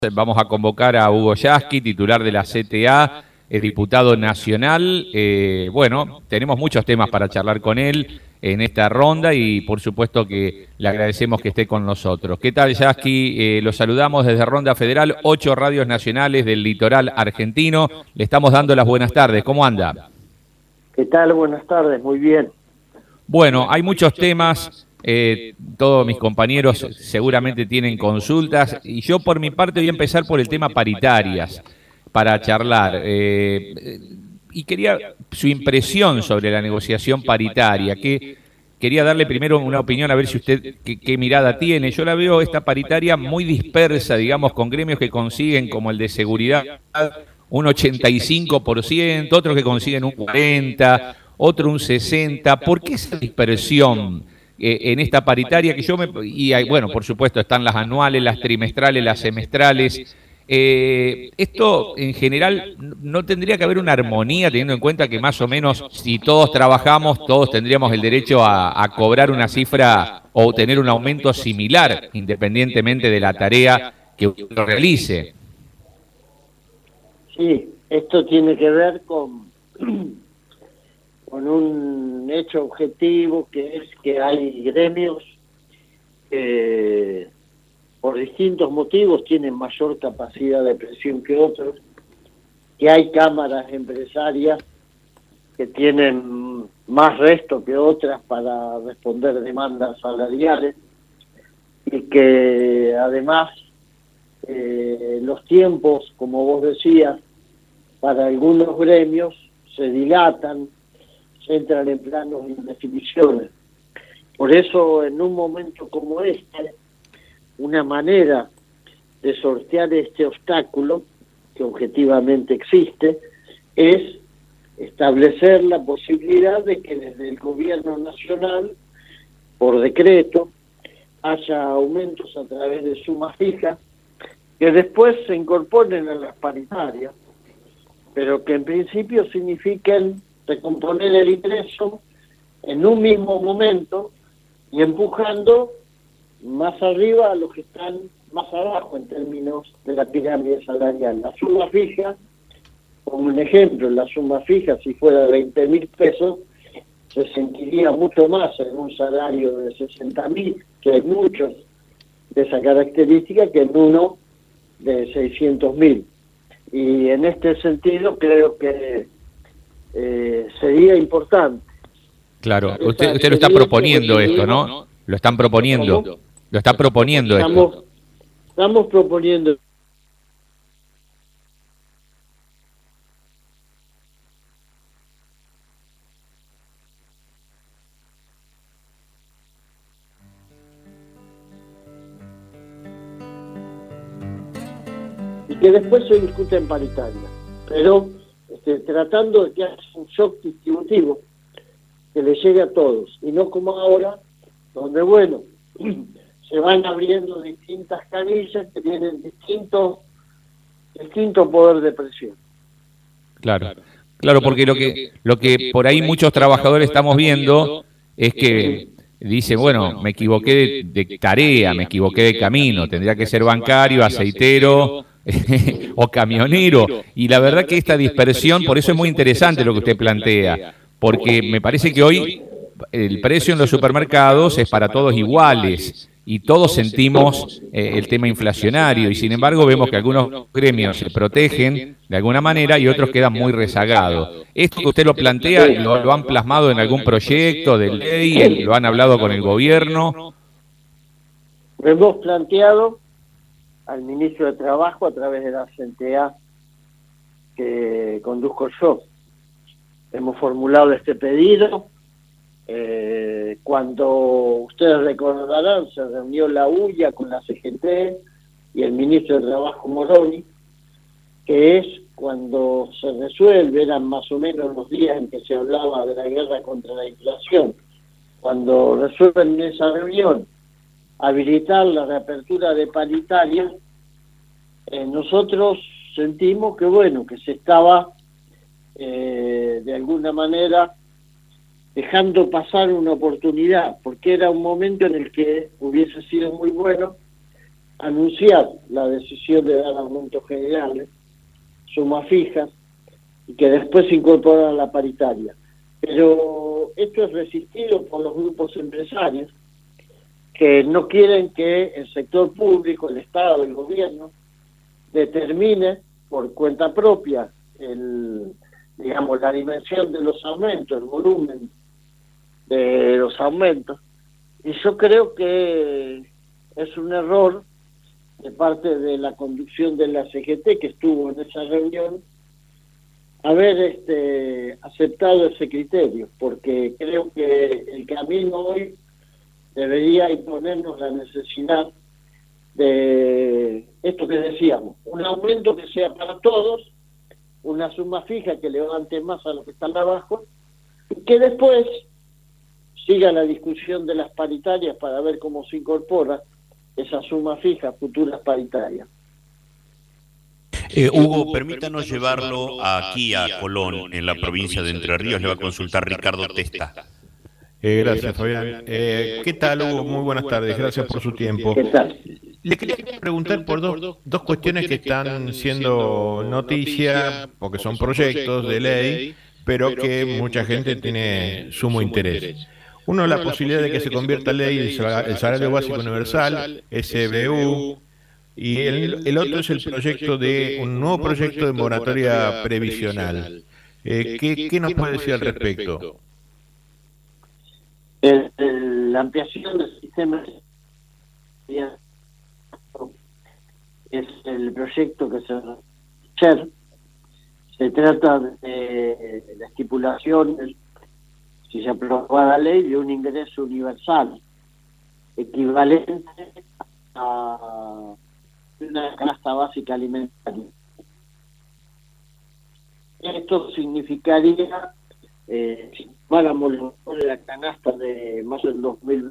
Vamos a convocar a Hugo Yasky, titular de la CTA, diputado nacional. Bueno, tenemos muchos temas para charlar con él en esta ronda y por supuesto que le agradecemos que esté con nosotros. ¿Qué tal, Yasky? Lo saludamos desde Ronda Federal, 8 radios nacionales del litoral argentino. Le estamos dando las buenas tardes. ¿Cómo anda? ¿Qué tal? Buenas tardes, muy bien. Bueno, hay muchos temas. Todos mis compañeros seguramente tienen consultas y yo por mi parte voy a empezar por el tema paritarias para charlar. Y quería su impresión sobre la negociación paritaria, que quería darle primero una opinión a ver si usted qué mirada tiene. Yo la veo esta paritaria muy dispersa, digamos, con gremios que consiguen como el de seguridad un 85%, otros que consiguen un 40%, otro un 60%. ¿Por qué esa dispersión en esta paritaria que bueno, por supuesto están las anuales, las trimestrales, las semestrales? Esto en general no tendría que haber una armonía, teniendo en cuenta que más o menos si todos trabajamos, todos tendríamos el derecho a cobrar una cifra o tener un aumento similar, independientemente de la tarea que uno realice. Sí, esto tiene que ver con un hecho objetivo, que es que hay gremios que por distintos motivos tienen mayor capacidad de presión que otros, que hay cámaras empresarias que tienen más resto que otras para responder demandas salariales y que además los tiempos, como vos decías, para algunos gremios se dilatan, se entran en planos de indefiniciones. Por eso, en un momento como este, una manera de sortear este obstáculo, que objetivamente existe, es establecer la posibilidad de que desde el gobierno nacional, por decreto, haya aumentos a través de sumas fijas, que después se incorporen a las paritarias, pero que en principio signifiquen recomponer el ingreso en un mismo momento y empujando más arriba a los que están más abajo en términos de la pirámide salarial. La suma fija, como un ejemplo, la suma fija, si fuera de 20.000 pesos, se sentiría mucho más en un salario de 60.000, que hay muchos de esa característica, que en uno de 600.000. Y en este sentido creo que sería importante. Claro, usted lo está proponiendo esto, ¿no? Lo están proponiendo. ¿Cómo? Lo está proponiendo esto. Estamos proponiendo. Y que después se discute en paritaria, pero tratando de que haya un shock distributivo que le llegue a todos, y no como ahora, donde, bueno, se van abriendo distintas canillas que tienen distinto poder de presión. Claro, porque lo que por ahí muchos trabajadores estamos viendo es que dice, bueno, me equivoqué de tarea, me equivoqué de camino, tendría que ser bancario, aceitero o camionero. Y la verdad que esta dispersión, por eso es muy interesante lo que usted plantea, porque me parece que hoy el precio en los supermercados es para todos iguales y todos sentimos el tema inflacionario y sin embargo vemos que algunos gremios se protegen de alguna manera y otros quedan muy rezagados. Esto que usted lo plantea, ¿lo han plasmado en algún proyecto de ley? ¿Lo han hablado con el gobierno? Lo hemos planteado al ministro de Trabajo a través de la CTA que conduzco yo. Hemos formulado este pedido. Cuando ustedes recordarán, se reunió la UIA con la CGT y el ministro de Trabajo Moroni, que es cuando se resuelve, eran más o menos los días en que se hablaba de la guerra contra la inflación, cuando resuelven en esa reunión habilitar la reapertura de paritarias, nosotros sentimos que, bueno, que se estaba de alguna manera dejando pasar una oportunidad, porque era un momento en el que hubiese sido muy bueno anunciar la decisión de dar aumentos generales, sumas fijas, y que después se incorporan a la paritaria. Pero esto es resistido por los grupos empresarios que no quieren que el sector público, el Estado, el gobierno, determine por cuenta propia la dimensión de los aumentos, el volumen de los aumentos. Y yo creo que es un error de parte de la conducción de la CGT, que estuvo en esa reunión, haber aceptado ese criterio, porque creo que el camino hoy debería imponernos la necesidad de esto que decíamos, un aumento que sea para todos, una suma fija que levante más a los que están abajo, y que después siga la discusión de las paritarias para ver cómo se incorpora esa suma fija a futuras paritarias. Hugo, permítanos llevarlo aquí a Colón, en la provincia de Entre Ríos. Le va a consultar Ricardo Testa. Gracias, Fabián. ¿Qué tal, Hugo? Muy buenas tardes. Gracias por su tiempo. ¿Qué tal? Le quería preguntar por dos cuestiones que están siendo noticia, porque son proyectos de ley, pero que mucha gente tiene sumo interés. Uno, la posibilidad de que se convierta en ley el salario básico universal, SBU, y el otro es el proyecto un nuevo proyecto de moratoria previsional. ¿Qué nos puede decir al respecto? La ampliación del sistema es el proyecto que se trata de la estipulación, si se aprueba la ley, de un ingreso universal equivalente a una canasta básica alimentaria. Esto significaría, si tomáramos la canasta de más del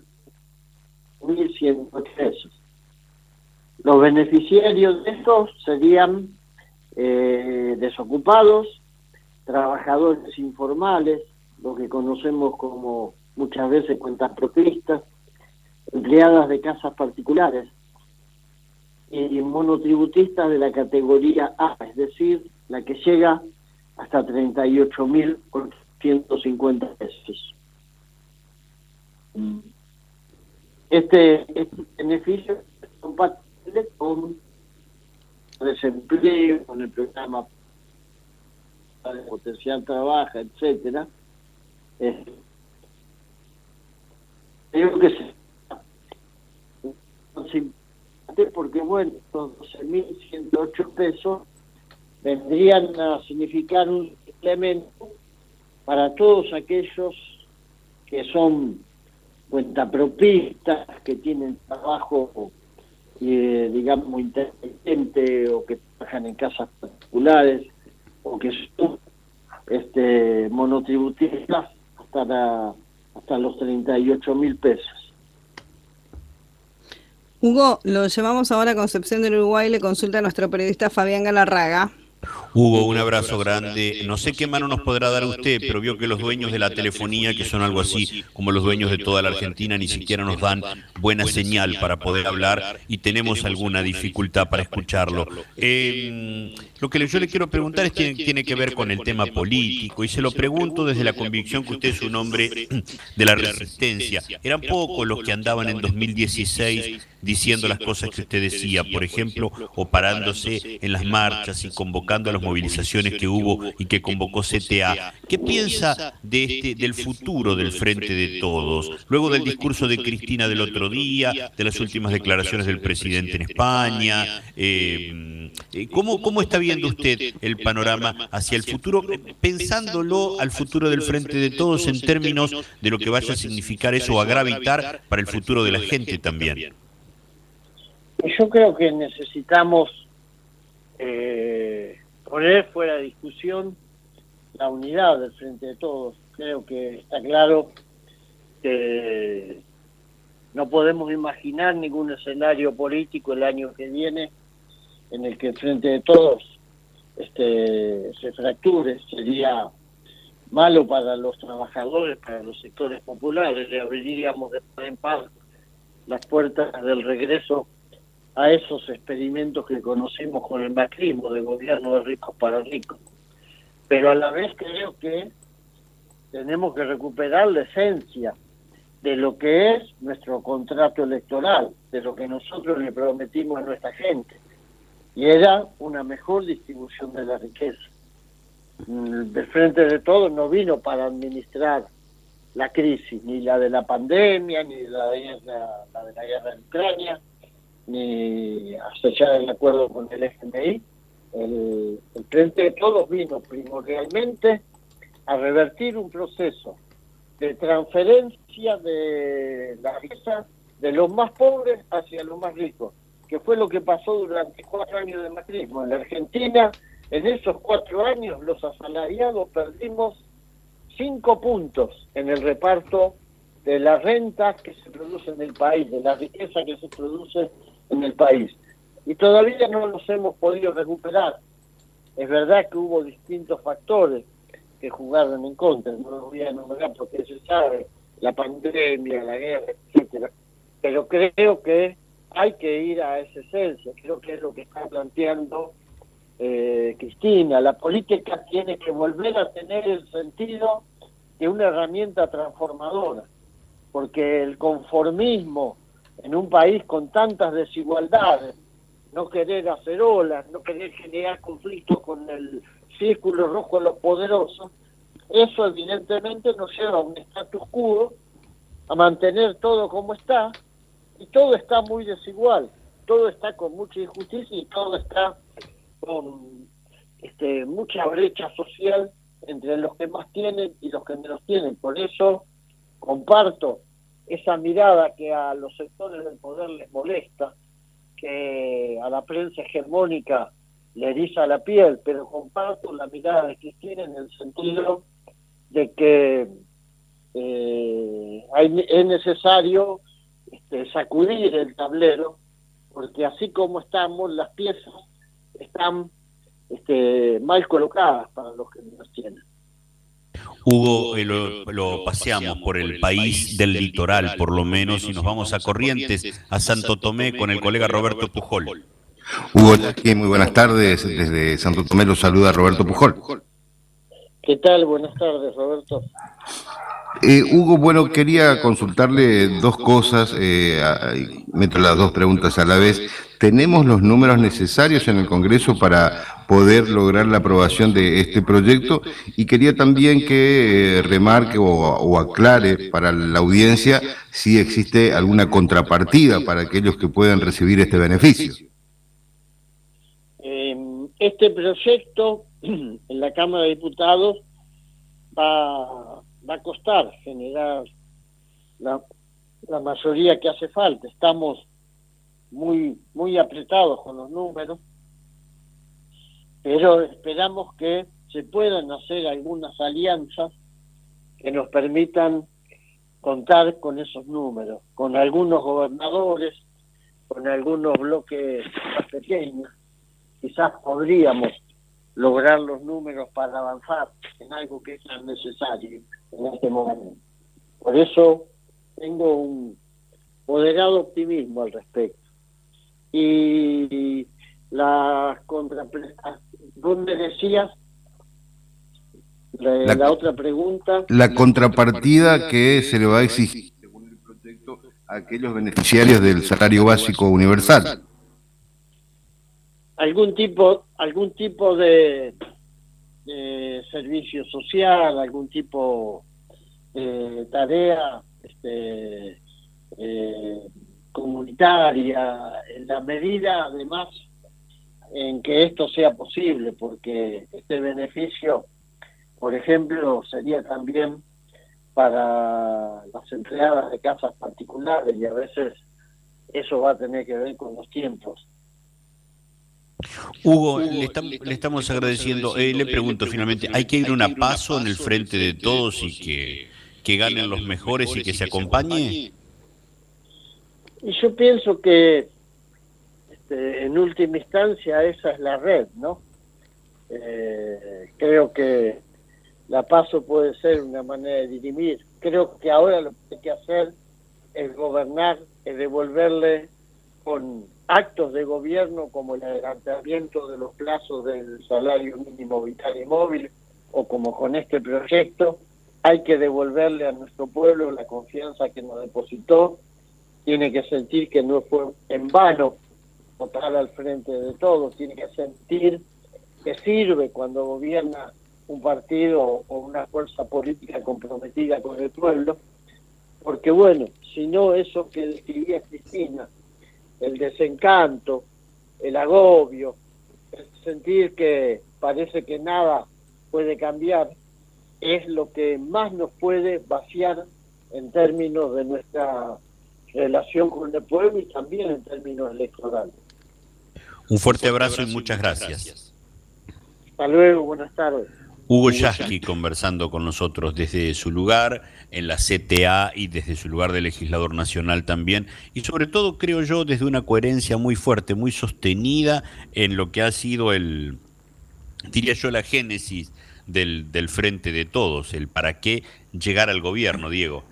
1.100 pesos. Los beneficiarios de esto serían desocupados, trabajadores informales, lo que conocemos como muchas veces cuentas propistas, empleadas de casas particulares y monotributistas de la categoría A, es decir, la que llega hasta 38.850 pesos. Este beneficio es compatible con desempleo, con el programa de potencial trabaja, etcétera. Creo que porque bueno, estos 12.108 pesos vendrían a significar un implemento para todos aquellos que son cuentapropistas, que tienen trabajo digamos intermitente, o que trabajan en casas particulares, o que son monotributistas hasta los 38.000 pesos. Hugo, lo llevamos ahora a Concepción del Uruguay, le consulta a nuestro periodista Fabián Galarraga. Hugo, un abrazo grande. No sé qué mano nos podrá dar usted, pero vio que los dueños de la telefonía, que son algo así como los dueños de toda la Argentina, ni siquiera nos dan buena señal para poder hablar y tenemos alguna dificultad para escucharlo. Lo que yo le quiero preguntar tiene que ver con el tema político, y se lo pregunto desde la convicción que usted es un hombre de la resistencia. Eran pocos los que andaban en 2016 diciendo las cosas que usted decía, por ejemplo, o parándose en las marchas y convocando a las movilizaciones que hubo y que convocó CTA. ¿Qué piensa del futuro del Frente de Todos? Luego del discurso de Cristina del otro día, de las últimas declaraciones del presidente en España, ¿cómo está viendo usted el panorama hacia el futuro, pensándolo al futuro del Frente de Todos en términos de lo que vaya a significar eso o a gravitar para el futuro de la gente también? Yo creo que necesitamos poner fuera de discusión la unidad del Frente de Todos. Creo que está claro que no podemos imaginar ningún escenario político el año que viene en el que el Frente de Todos se fracture. Sería malo para los trabajadores, para los sectores populares. Le abriríamos de par en par las puertas del regreso a esos experimentos que conocimos con el macrismo de gobierno de ricos para ricos. Pero a la vez creo que tenemos que recuperar la esencia de lo que es nuestro contrato electoral, de lo que nosotros le prometimos a nuestra gente, y era una mejor distribución de la riqueza. El Frente de Todos no vino para administrar la crisis, ni la de la pandemia, ni la de la guerra en Ucrania, ni a sellar el acuerdo con el FMI. El Frente de Todos vino primordialmente a revertir un proceso de transferencia de la riqueza de los más pobres hacia los más ricos, que fue lo que pasó durante 4 años de macrismo. En la Argentina, en esos 4 años, los asalariados perdimos 5 puntos en el reparto de las rentas que se producen en el país, de la riqueza que se produce en el país. Y todavía no los hemos podido recuperar. Es verdad que hubo distintos factores que jugaron en contra, no los voy a enumerar porque se sabe, la pandemia, la guerra, etcétera. Pero creo que hay que ir a esa esencia, creo que es lo que está planteando Cristina. La política tiene que volver a tener el sentido de una herramienta transformadora, porque el conformismo en un país con tantas desigualdades, no querer hacer olas, no querer generar conflictos con el círculo rojo de los poderosos, eso evidentemente nos lleva a un status quo, a mantener todo como está, y todo está muy desigual, todo está con mucha injusticia y todo está con mucha brecha social entre los que más tienen y los que menos tienen. Por eso comparto esa mirada que a los sectores del poder les molesta, que a la prensa hegemónica le eriza la piel, pero comparto la mirada de Cristina en el sentido de que es necesario sacudir el tablero, porque así como estamos, las piezas están mal colocadas para los que menos tienen. Hugo, lo paseamos por el país del litoral, por lo menos, y nos vamos a Corrientes, a Santo Tomé, con el colega Roberto Pujol. Hugo, muy buenas tardes. Desde Santo Tomé los saluda Roberto Pujol. ¿Qué tal? Buenas tardes, Roberto. Hugo, bueno, quería consultarle dos cosas, meto las dos preguntas a la vez. ¿Tenemos los números necesarios en el Congreso para poder lograr la aprobación de este proyecto? Y quería también que remarque o aclare para la audiencia si existe alguna contrapartida para aquellos que puedan recibir este beneficio. Este proyecto en la Cámara de Diputados va a costar generar la mayoría que hace falta. Estamos muy apretados con los números, pero esperamos que se puedan hacer algunas alianzas que nos permitan contar con esos números, con algunos gobernadores, con algunos bloques más pequeños. Quizás podríamos lograr los números para avanzar en algo que es tan necesario en este momento. Por eso tengo un moderado optimismo al respecto. Y la ¿dónde decías? La otra pregunta. La contrapartida que se le va a exigir, según el proyecto, a aquellos beneficiarios del salario básico universal. Algún tipo de servicio social, algún tipo de tarea comunitaria, en la medida además en que esto sea posible, porque este beneficio, por ejemplo, sería también para las empleadas de casas particulares, y a veces eso va a tener que ver con los tiempos. Hugo, le estamos agradeciendo. Le pregunto finalmente, ¿hay que ir una paso en el frente de todos y que ganen los mejores y que se acompañe? Y yo pienso que en última instancia esa es la red, ¿no? Creo que la paso puede ser una manera de dirimir. Creo que ahora lo que hay que hacer es gobernar, es devolverle con actos de gobierno como el adelantamiento de los plazos del salario mínimo vital y móvil, o como con este proyecto, hay que devolverle a nuestro pueblo la confianza que nos depositó. Tiene que sentir que no fue en vano votar al frente de todos, tiene que sentir que sirve cuando gobierna un partido o una fuerza política comprometida con el pueblo, porque bueno, si no, eso que describía Cristina, el desencanto, el agobio, el sentir que parece que nada puede cambiar, es lo que más nos puede vaciar en términos de nuestra relación con el pueblo y también en términos electorales. Un fuerte abrazo y muchas gracias. Hasta luego, buenas tardes. Hugo Yasky conversando con nosotros desde su lugar en la CTA y desde su lugar de legislador nacional también, y sobre todo, creo yo, desde una coherencia muy fuerte, muy sostenida en lo que ha sido diría yo, la génesis del Frente de Todos, el para qué llegar al gobierno, Diego.